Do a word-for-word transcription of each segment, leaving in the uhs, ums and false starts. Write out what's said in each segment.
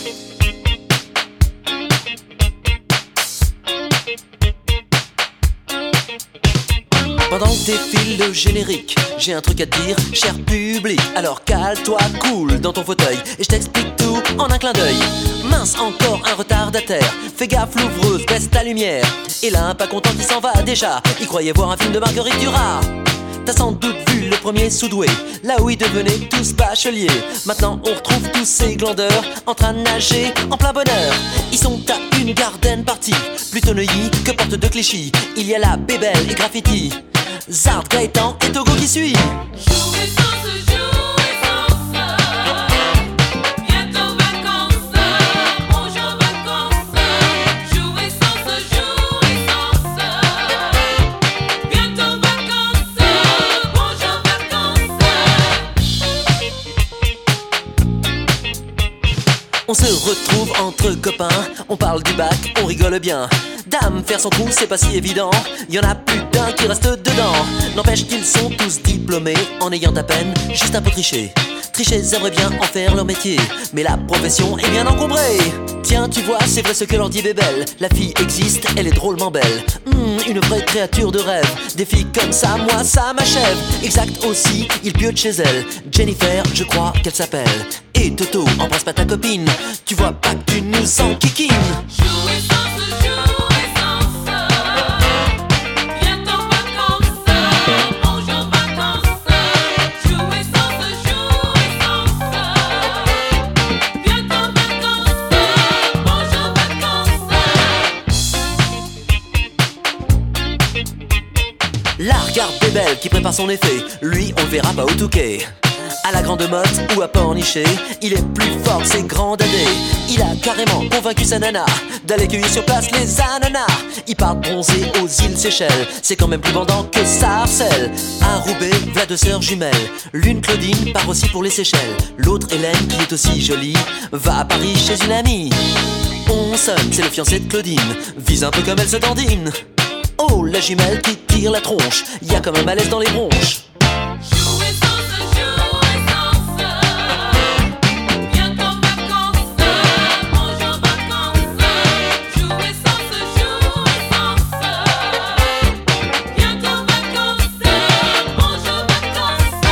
Pendant que défile le générique, j'ai un truc à te dire, cher public. Alors cale-toi cool dans ton fauteuil et je t'explique tout en un clin d'œil. Mince, encore un retardataire. Fais gaffe, l'ouvreuse, baisse ta lumière. Et là, un pas content qui s'en va déjà. Il croyait voir un film de Marguerite Duras. T'as sans doute vu le premier Soudoué, là où ils devenaient tous bacheliers. Maintenant on retrouve tous ces glandeurs en train de nager en plein bonheur. Ils sont à une garden party, plutôt Neuilly que porte de Clichy. Il y a là Bébel et Graffiti, Zard, Gaëtan et Togo qui suit. Jouer sans se jouer sans ça. Bientôt vacances, bonjour vacances. Jouer sans se jouer sans ça. Bientôt vacances, bonjour vacances. On se retrouve entre copains, on parle du bac, on rigole bien. Dame, faire son trou, c'est pas si évident. Y'en a plus d'un qui reste dedans. N'empêche qu'ils sont tous diplômés en ayant à peine juste un peu triché. Tricher aimeraient bien en faire leur métier, mais la profession est bien encombrée. Tiens, tu vois, c'est vrai ce que leur dit Bébel. La fille existe, elle est drôlement belle. Mmh, une vraie créature de rêve. Des filles comme ça, moi, ça m'achève. Exact aussi, il piote chez elle. Jennifer, je crois qu'elle s'appelle. Et Toto, embrasse pas ta copine. Tu vois pas que tu nous enquiquines. Jouer sans se jouer sans ça. Bientôt vacances, bonjour vacances. Jouer sans se jouer sans ça. Bientôt vacances, bonjour vacances. La regarde Bébel qui prépare son effet. Lui, on le verra pas au Touquet. À la grande motte ou à Pornichet, il est plus fort que ses grands dadés. Il a carrément convaincu sa nana d'aller cueillir sur place les ananas. Il part bronzer aux îles Seychelles, c'est quand même plus vendant que Sarcelles. À Roubaix, v'là deux sœurs jumelles. L'une Claudine part aussi pour les Seychelles. L'autre Hélène, qui est aussi jolie, va à Paris chez une amie. On sonne, c'est le fiancé de Claudine, vise un peu comme elle se dandine. Oh, la jumelle qui tire la tronche, y a comme un malaise dans les bronches. Jouer sans se jouer sans ça. Bientôt vacances, bonjour vacances. Jouer sans se jouer sans ça. Bientôt vacances, bonjour vacances.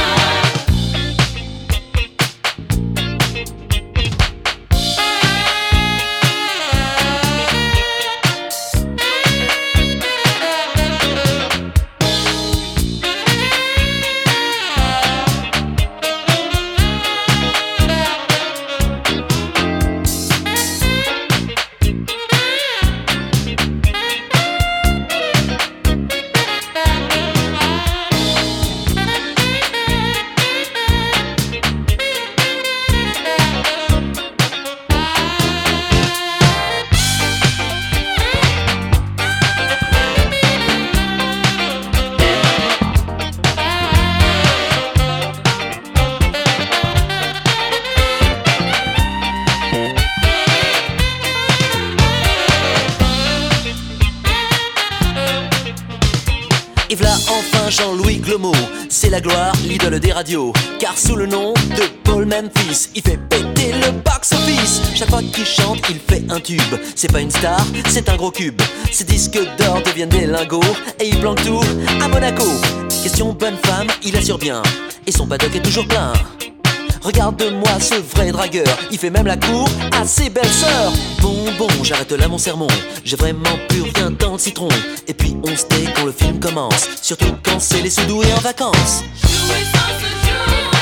Et v'là enfin Jean-Louis Glomo, c'est la gloire, l'idole des radios. Car sous le nom de Paul Memphis, il fait péter le box-office. Chaque fois qu'il chante, il fait un tube. C'est pas une star, c'est un gros cube. Ses disques d'or deviennent des lingots et il planque tout à Monaco. Question bonne femme, il assure bien, et son paddock est toujours plein. Regarde-moi ce vrai dragueur, il fait même la cour à ses belles sœurs. Bon, bon, j'arrête là mon sermon, j'ai vraiment plus rien dans le citron. Et puis on se tait quand le film commence, surtout quand c'est les Soudoués en vacances. Jouer sans se jouer.